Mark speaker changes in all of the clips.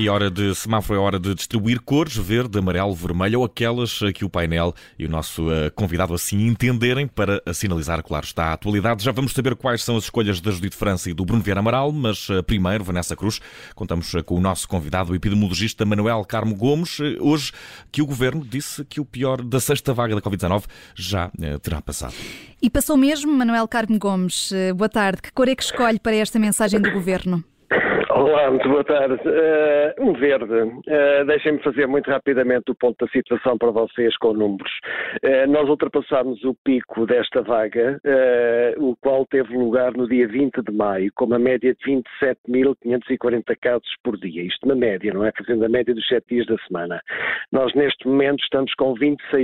Speaker 1: E hora de semáforo é hora de distribuir cores, verde, amarelo, vermelho ou aquelas que o painel e o nosso convidado assim entenderem para sinalizar, claro, está a atualidade. Já vamos saber quais são as escolhas da Judite França e do Bruno Vieira Amaral, mas primeiro, Vanessa Cruz, contamos com o nosso convidado, o epidemiologista Manuel Carmo Gomes, hoje que o Governo disse que o pior da sexta vaga da Covid-19 já terá passado.
Speaker 2: E passou mesmo, Manuel Carmo Gomes. Boa tarde. Que cor é que escolhe para esta mensagem do Governo?
Speaker 3: Olá, muito boa tarde. Um verde. Deixem-me fazer muito rapidamente o ponto da situação para vocês com números. Nós ultrapassámos o pico desta vaga, o qual teve lugar no dia 20 de maio, com uma média de 27.540 casos por dia. Isto na média, não é? Fazendo a média dos 7 dias da semana. Nós, neste momento, estamos com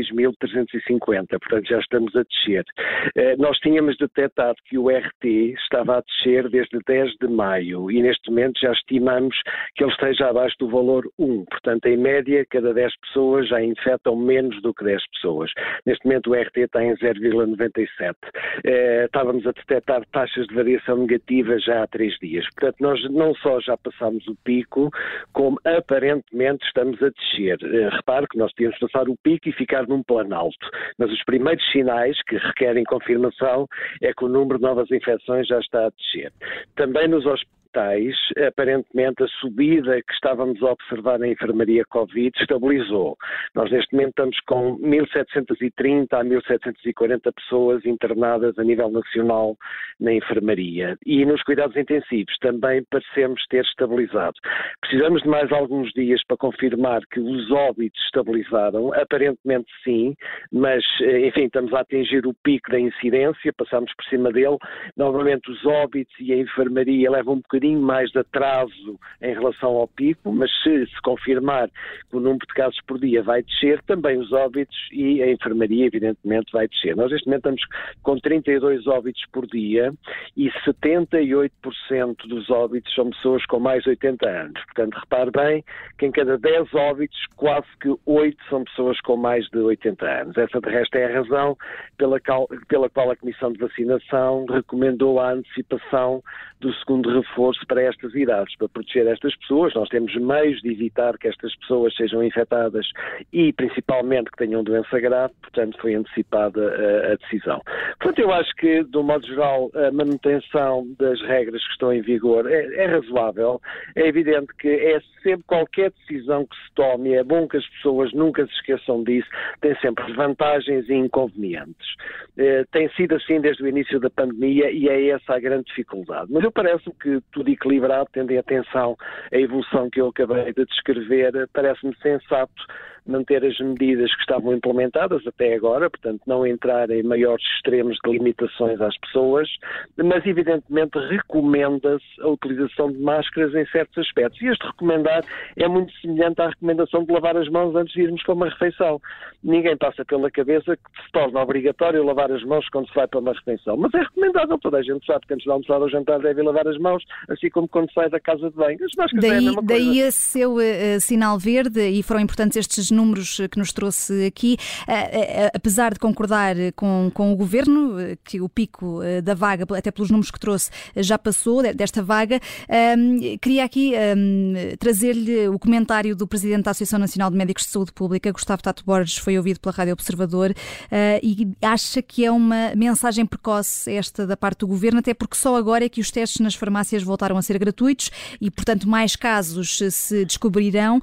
Speaker 3: 26.350, portanto já estamos a descer. Nós tínhamos detectado que o RT estava a descer desde 10 de maio e, neste momento, já estimamos que ele esteja abaixo do valor 1. Portanto, em média, cada 10 pessoas já infectam menos do que 10 pessoas. Neste momento, o RT está em 0,97. Estávamos a detectar taxas de variação negativa já há 3 dias. Portanto, nós não só já passámos o pico, como aparentemente estamos a descer. Repare que nós tínhamos de passar o pico e ficar num plano alto. Mas os primeiros sinais que requerem confirmação é que o número de novas infecções já está a descer. Também nos hospitais, aparentemente a subida que estávamos a observar na enfermaria Covid estabilizou. Nós neste momento estamos com 1.730 a 1.740 pessoas internadas a nível nacional na enfermaria. E nos cuidados intensivos também parecemos ter estabilizado. Precisamos de mais alguns dias para confirmar que os óbitos estabilizaram, aparentemente sim, mas enfim, estamos a atingir o pico da incidência, passamos por cima dele. Novamente os óbitos e a enfermaria levam um bocadinho mais de atraso em relação ao pico, mas se confirmar que o número de casos por dia vai descer, também os óbitos e a enfermaria, evidentemente, vai descer. Nós, neste momento, estamos com 32 óbitos por dia e 78% dos óbitos são pessoas com mais de 80 anos. Portanto, repare bem que em cada 10 óbitos, quase que 8 são pessoas com mais de 80 anos. Essa, de resto, é a razão pela qual a Comissão de Vacinação recomendou a antecipação do segundo reforço para estas idades, para proteger estas pessoas. Nós temos meios de evitar que estas pessoas sejam infectadas e, principalmente, que tenham doença grave, portanto, foi antecipada a decisão. Portanto, eu acho que, de um modo geral, a manutenção das regras que estão em vigor é razoável. É evidente que é sempre qualquer decisão que se tome, é bom que as pessoas nunca se esqueçam disso, tem sempre vantagens e inconvenientes. Tem sido assim desde o início da pandemia e é essa a grande dificuldade. Mas eu parece-me que tudo equilibrado, tendo em atenção a evolução que eu acabei de descrever, parece-me sensato manter as medidas que estavam implementadas até agora, portanto não entrar em maiores extremos de limitações às pessoas, mas evidentemente recomenda-se a utilização de máscaras em certos aspectos. E este recomendar é muito semelhante à recomendação de lavar as mãos antes de irmos para uma refeição. Ninguém passa pela cabeça que se torna obrigatório lavar as mãos quando se vai para uma refeição, mas é recomendável, toda a gente sabe que antes de almoçar ou jantar deve lavar as mãos, assim como quando sai da casa de banho. As máscaras é a mesma coisa.
Speaker 2: Daí esse seu sinal verde, e foram importantes estes números que nos trouxe aqui, apesar de concordar com o Governo, que o pico da vaga, até pelos números que trouxe, já passou desta vaga, queria aqui trazer-lhe o comentário do Presidente da Associação Nacional de Médicos de Saúde Pública, Gustavo Tato Borges, foi ouvido pela Rádio Observador, e acha que é uma mensagem precoce esta da parte do Governo, até porque só agora é que os testes nas farmácias voltaram a ser gratuitos e, portanto, mais casos se descobrirão.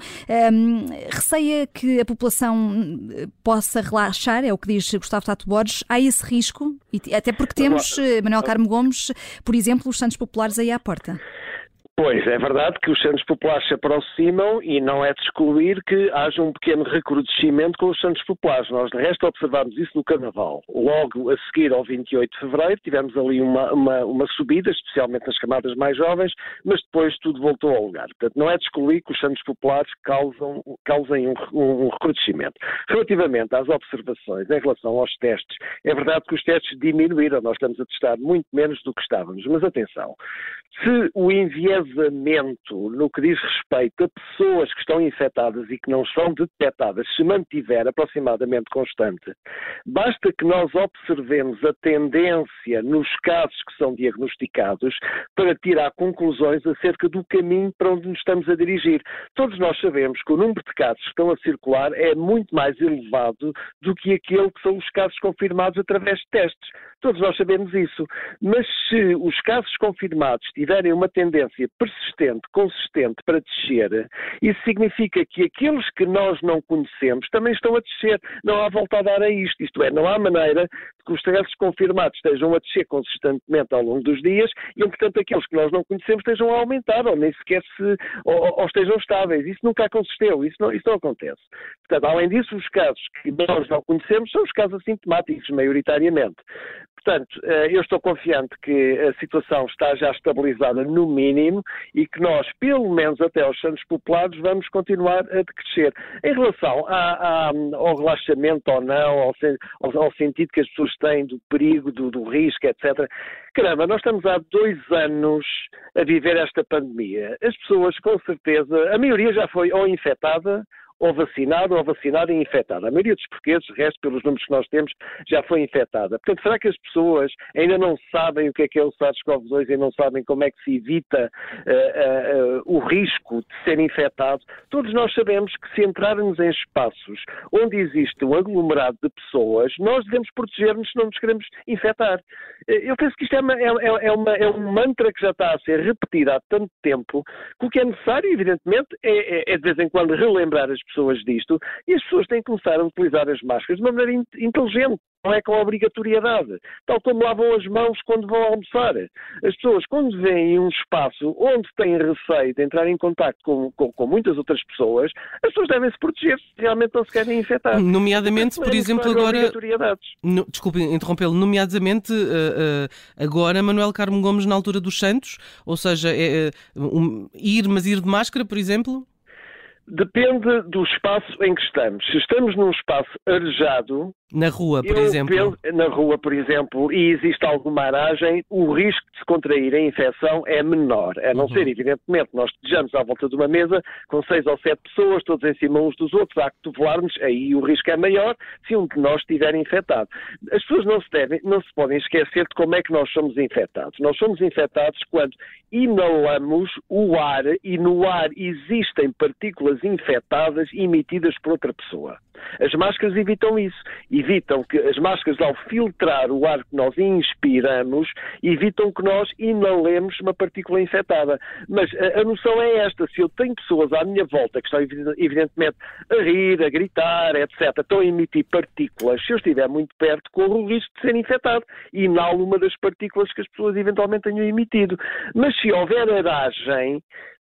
Speaker 2: Receia que a população possa relaxar, é o que diz Gustavo Tato Borges. Há esse risco? E até porque temos, Manuel Carmo Gomes, por exemplo, os Santos Populares aí à porta.
Speaker 3: Pois, é verdade que os Santos Populares se aproximam e não é de excluir que haja um pequeno recrudescimento com os Santos Populares. Nós, de resto, observámos isso no Carnaval. Logo a seguir ao 28 de Fevereiro, tivemos ali uma subida, especialmente nas camadas mais jovens, mas depois tudo voltou ao lugar. Portanto, não é de excluir que os Santos Populares causem um recrudescimento. Relativamente às observações em relação aos testes, é verdade que os testes diminuíram. Nós estamos a testar muito menos do que estávamos. Mas atenção, se o enviesamento desfasamento no que diz respeito a pessoas que estão infectadas e que não são detectadas se mantiver aproximadamente constante, basta que nós observemos a tendência nos casos que são diagnosticados para tirar conclusões acerca do caminho para onde nos estamos a dirigir. Todos nós sabemos que o número de casos que estão a circular é muito mais elevado do que aquele que são os casos confirmados através de testes. Todos nós sabemos isso. Mas se os casos confirmados tiverem uma tendência persistente, consistente para descer, isso significa que aqueles que nós não conhecemos também estão a descer. Não há volta a dar a isto. Isto é, não há maneira de que os casos confirmados estejam a descer consistentemente ao longo dos dias e, portanto, aqueles que nós não conhecemos estejam a aumentar ou nem sequer ou estejam estáveis. Isso nunca aconteceu. Isso não acontece. Portanto, além disso, os casos que nós não conhecemos são os casos assintomáticos, maioritariamente. Portanto, eu estou confiante que a situação está já estabilizada no mínimo e que nós, pelo menos até aos Santos Populares, vamos continuar a decrescer. Em relação ao relaxamento ou não, ao sentido que as pessoas têm do perigo, do risco, etc. Caramba, nós estamos há 2 anos a viver esta pandemia. As pessoas, com certeza, a maioria já foi ou infectada, ou vacinada e infectada. A maioria dos portugueses, o resto, pelos números que nós temos, já foi infectada. Portanto, será que as pessoas ainda não sabem o que é o SARS-CoV-2 e não sabem como é que se evita o risco de ser infectado? Todos nós sabemos que se entrarmos em espaços onde existe um aglomerado de pessoas, nós devemos proteger-nos se não nos queremos infectar. Eu penso que isto é um mantra que já está a ser repetido há tanto tempo, que o que é necessário, evidentemente, é de vez em quando relembrar as pessoas disto, e as pessoas têm que começar a utilizar as máscaras de uma maneira inteligente, não é com obrigatoriedade, tal como lavam as mãos quando vão almoçar. As pessoas, quando vêm um espaço onde têm receio de entrar em contacto com muitas outras pessoas, as pessoas devem se proteger se realmente não se querem infectar.
Speaker 4: Nomeadamente, por exemplo, agora... Desculpe interrompê-lo. Nomeadamente, agora, Manuel Carmo Gomes na altura dos Santos, ou seja, ir de máscara, por exemplo?
Speaker 3: Depende do espaço em que estamos. Se estamos num espaço arejado...
Speaker 4: Na rua, por exemplo.
Speaker 3: Na rua, por exemplo, e existe alguma aragem, o risco de se contrair a infecção é menor. A não ser, evidentemente, nós estejamos à volta de uma mesa com 6 ou 7 pessoas, todos em cima uns dos outros, a cotovelar-nos, aí o risco é maior se um de nós estiver infectado. As pessoas não se podem esquecer de como é que nós somos infectados. Nós somos infectados quando inalamos o ar e no ar existem partículas infectadas emitidas por outra pessoa. As máscaras evitam isso. Evitam que as máscaras, ao filtrar o ar que nós inspiramos, evitam que nós inalemos uma partícula infectada. Mas a noção é esta. Se eu tenho pessoas à minha volta que estão evidentemente a rir, a gritar, etc., estão a emitir partículas, se eu estiver muito perto, corro o risco de ser infectado. Inalo uma das partículas que as pessoas eventualmente tenham emitido. Mas se houver aragem,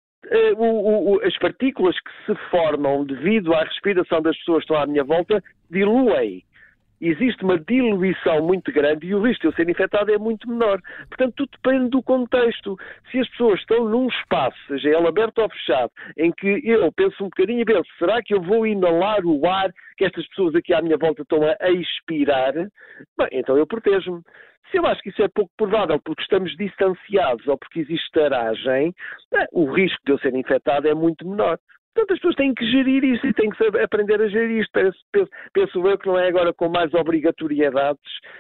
Speaker 3: as partículas que se formam devido à respiração das pessoas que estão à minha volta diluem. Existe uma diluição muito grande e o risco de eu ser infectado é muito menor. Portanto, tudo depende do contexto. Se as pessoas estão num espaço, seja ele aberto ou fechado, em que eu penso um bocadinho e penso, será que eu vou inalar o ar que estas pessoas aqui à minha volta estão a expirar? Bem, então eu protejo-me. Se eu acho que isso é pouco provável porque estamos distanciados ou porque existe aragem, o risco de eu ser infectado é muito menor. Portanto, as pessoas têm que gerir isto e têm que aprender a gerir isto. Penso eu que não é agora com mais obrigatoriedades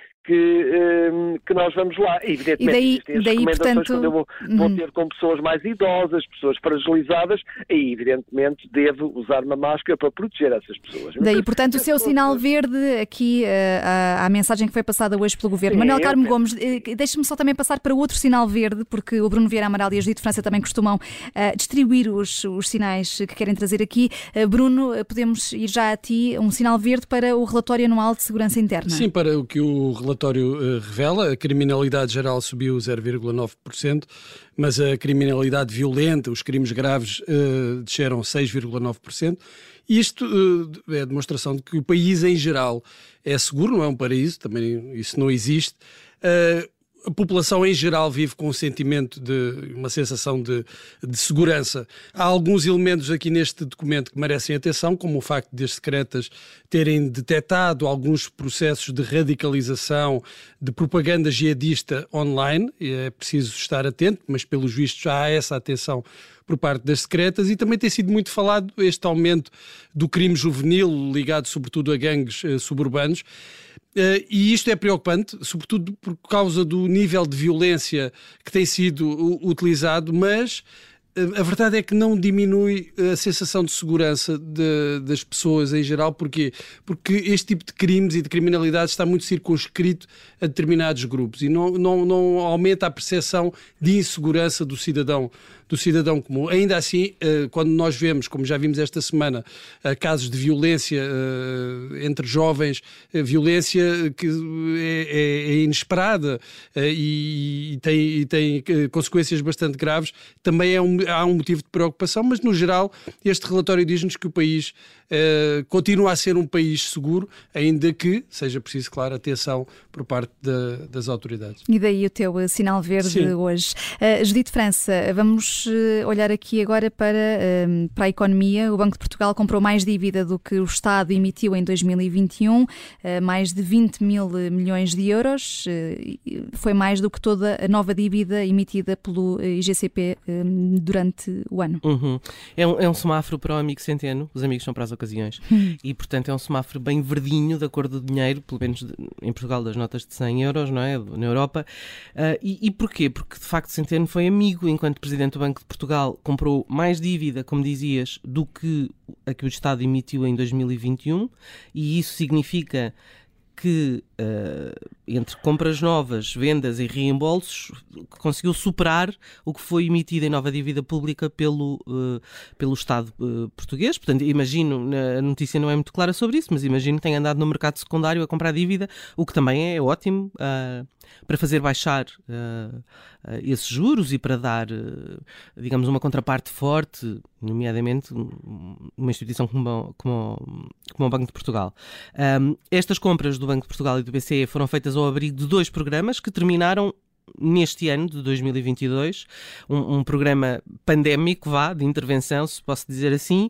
Speaker 3: que nós vamos lá. Evidentemente, existem as recomendações, portanto, quando eu vou ter com pessoas mais idosas, pessoas fragilizadas, e evidentemente devo usar uma máscara para proteger essas pessoas.
Speaker 2: Daí, portanto, o seu sinal verde aqui, a mensagem que foi passada hoje pelo Governo. Manuel Carmo Gomes, deixe-me só também passar para outro sinal verde, porque o Bruno Vieira Amaral e a Judite França também costumam distribuir os sinais que querem trazer aqui. Bruno, podemos ir já a ti, um sinal verde para o relatório anual de segurança interna.
Speaker 5: Sim, para o que o relatório revela, a criminalidade geral subiu 0,9%, mas a criminalidade violenta, os crimes graves, desceram 6,9%. E isto é a demonstração de que o país em geral é seguro, não é um paraíso, também isso não existe. a população em geral vive com um sentimento de uma sensação de segurança. Há alguns elementos aqui neste documento que merecem atenção, como o facto de as secretas terem detectado alguns processos de radicalização, de propaganda jihadista online. É preciso estar atento, mas pelos vistos já há essa atenção por parte das secretas, e também tem sido muito falado este aumento do crime juvenil ligado sobretudo a gangues suburbanos. E isto é preocupante, sobretudo por causa do nível de violência que tem sido utilizado, mas a verdade é que não diminui a sensação de segurança das pessoas em geral. Porquê? Porque este tipo de crimes e de criminalidade está muito circunscrito a determinados grupos e não aumenta a percepção de insegurança do cidadão comum. Ainda assim, quando nós vemos, como já vimos esta semana, casos de violência entre jovens, violência que é inesperada e tem consequências bastante graves, também há um motivo de preocupação, mas no geral este relatório diz-nos que o país continua a ser um país seguro, ainda que seja preciso, claro, atenção por parte das autoridades.
Speaker 2: E daí o teu sinal verde. Sim. Hoje. Judite França, vamos olhar aqui agora para a economia. O Banco de Portugal comprou mais dívida do que o Estado emitiu em 2021, mais de 20 mil milhões de euros. Foi mais do que toda a nova dívida emitida pelo IGCP durante o ano.
Speaker 4: Uhum. É um semáforo para o amigo Centeno, os amigos são para as ocasiões, e portanto é um semáforo bem verdinho da cor do dinheiro, pelo menos em Portugal, das notas de 100 euros, não é? Na Europa. E porquê? Porque de facto Centeno foi amigo, enquanto Presidente do Banco de Portugal comprou mais dívida, como dizias, do que a que o Estado emitiu em 2021, e isso significa que entre compras novas, vendas e reembolsos conseguiu superar o que foi emitido em nova dívida pública pelo Estado português. Portanto, imagino, a notícia não é muito clara sobre isso, mas imagino que tenha andado no mercado secundário a comprar dívida, o que também é ótimo para fazer baixar esses juros e para dar, digamos, uma contraparte forte, nomeadamente uma instituição como o Banco de Portugal. Estas compras do Banco de Portugal e do BCE foram feitas ao abrigo de 2 programas que terminaram neste ano de 2022, um programa pandémico, de intervenção, se posso dizer assim,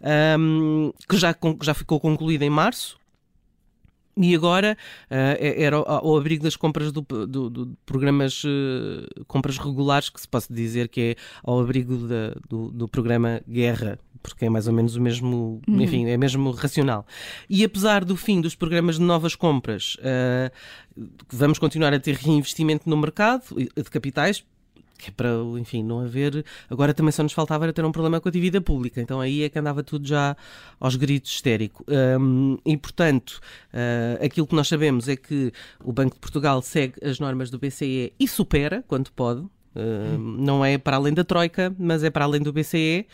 Speaker 4: que já ficou concluído em março. E agora era ao abrigo das compras do programas, compras regulares, que se pode dizer que é ao abrigo do programa Guerra, porque é mais ou menos o mesmo, enfim, é mesmo racional. E apesar do fim dos programas de novas compras, vamos continuar a ter reinvestimento no mercado de capitais, que é para, enfim, não haver... Agora também só nos faltava ter um problema com a dívida pública, então aí é que andava tudo já aos gritos histérico. E, portanto, aquilo que nós sabemos é que o Banco de Portugal segue as normas do BCE e supera, quando pode. Não é para além da Troika, mas é para além do BCE,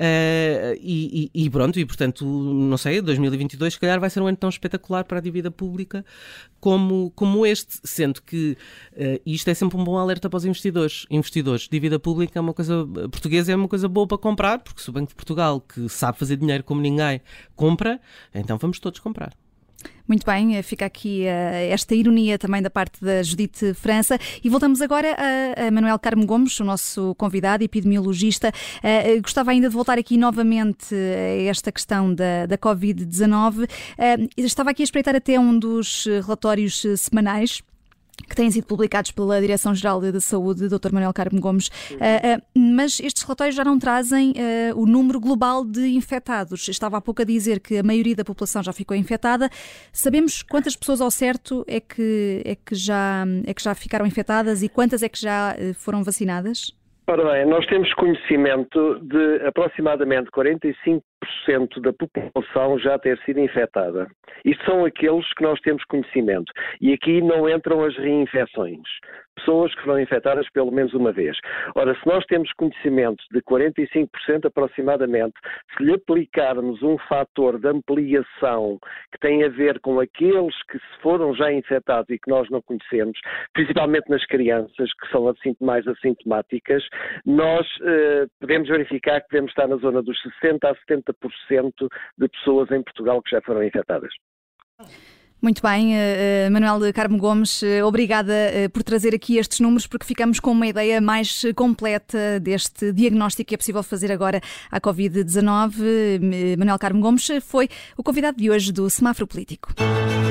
Speaker 4: e pronto, e portanto, não sei, 2022 se calhar vai ser um ano tão espetacular para a dívida pública como este, sendo que isto é sempre um bom alerta para os investidores. Dívida pública é uma coisa, portuguesa é uma coisa boa para comprar, porque se o Banco de Portugal, que sabe fazer dinheiro como ninguém, compra, então vamos todos comprar.
Speaker 2: Muito bem, fica aqui esta ironia também da parte da Judite França. E voltamos agora a Manuel Carmo Gomes, o nosso convidado, epidemiologista. Gostava ainda de voltar aqui novamente a esta questão da Covid-19. Estava aqui a espreitar até um dos relatórios semanais que têm sido publicados pela Direção-Geral da Saúde, Dr. Manuel Carmo Gomes, mas estes relatórios já não trazem o número global de infectados. Estava há pouco a dizer que a maioria da população já ficou infectada. Sabemos quantas pessoas ao certo é que já ficaram infectadas e quantas é que já foram vacinadas?
Speaker 3: Ora bem, nós temos conhecimento de aproximadamente 45% da população já ter sido infectada. Isto são aqueles que nós temos conhecimento. E aqui não entram as reinfecções. Pessoas que foram infectadas pelo menos uma vez. Ora, se nós temos conhecimento de 45% aproximadamente, se lhe aplicarmos um fator de ampliação que tem a ver com aqueles que foram já infectados e que nós não conhecemos, principalmente nas crianças, que são mais assintomáticas, nós podemos verificar que devemos estar na zona dos 60% a 70% de pessoas em Portugal que já foram infectadas.
Speaker 2: Muito bem, Manuel Carmo Gomes, obrigada por trazer aqui estes números, porque ficamos com uma ideia mais completa deste diagnóstico que é possível fazer agora à Covid-19. Manuel Carmo Gomes foi o convidado de hoje do Semáforo Político.